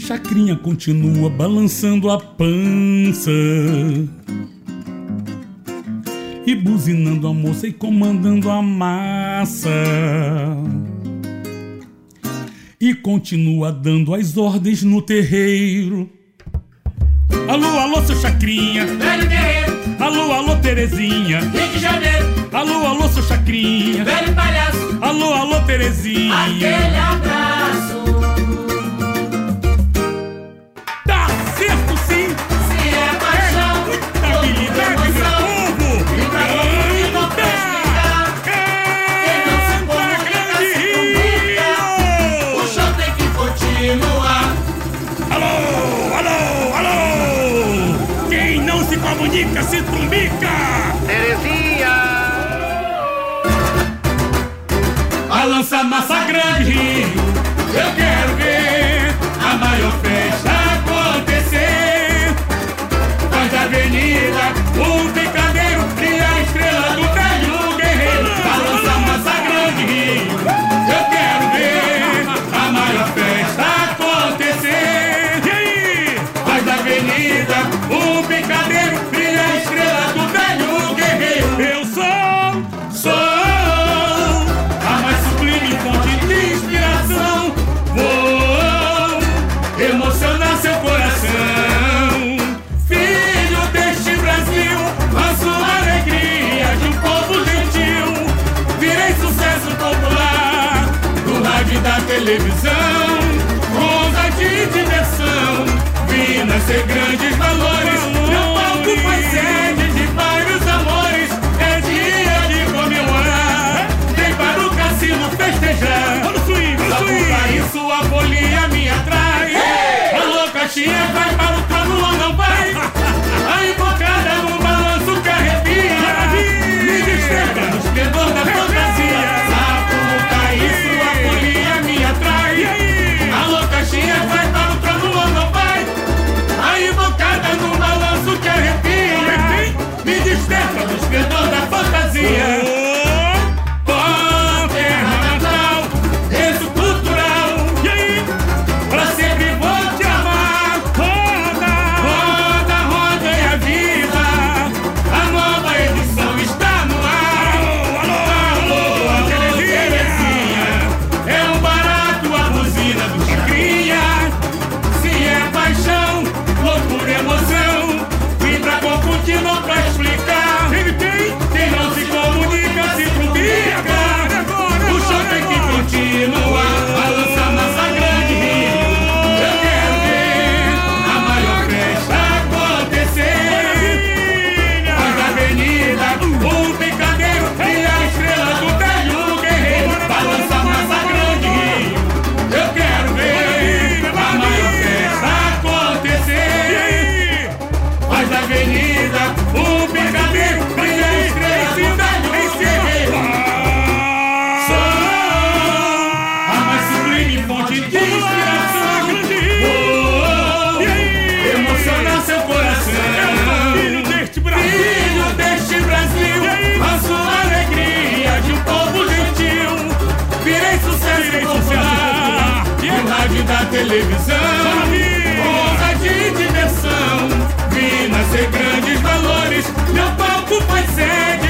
Chacrinha continua balançando a pança e buzinando a moça e comandando a massa. E continua dando as ordens no terreiro. Alô, alô, seu Chacrinha, velho guerreiro. Alô, alô, Terezinha, Rio de Janeiro. Alô, alô, seu Chacrinha, velho palhaço. Alô, alô, Terezinha. Aquele abraço. Tá certo sim. Se é paixão, muita habilidade, meu povo. E pra quem não quer explicar, quem não se comunica se comunica. O show tem que continuar. Alô, alô, alô. Quem não se comunica se trumbica. Terezinha. Balança massa grande, eu quero ver a maior festa acontecer. Faz da avenida um picadeiro e a estrela do velho guerreiro. Balança massa grande, eu quero ver a maior festa acontecer. E aí? Faz da avenida um picadeiro e a estrela do velho guerreiro. Eu sou a mais sublime fonte de inspiração. Vou emocionar seu coração. Filho deste Brasil, a sua alegria de um povo gentil. Virei sucesso popular no rádio e da televisão. Onda de diversão, vi nascer grandes valores. Meu palco faz sede de vários amores. É dia de comemorar, vem para o cassino festejar. Só por isso sua folia me atrai. Alô, Caxias, vai para o trono ou não vai? A invocada no balanço que arrepia. Me desperta no esplendor da fantasia. Só por isso sua folia me atrai. Alô, Caxias, vai para o trono ou não vai? A invocada no balanço que arrepia. Me desperta no esplendor da fantasia. Da televisão, onda de diversão, vi nascer grandes valores, meu palco faz sede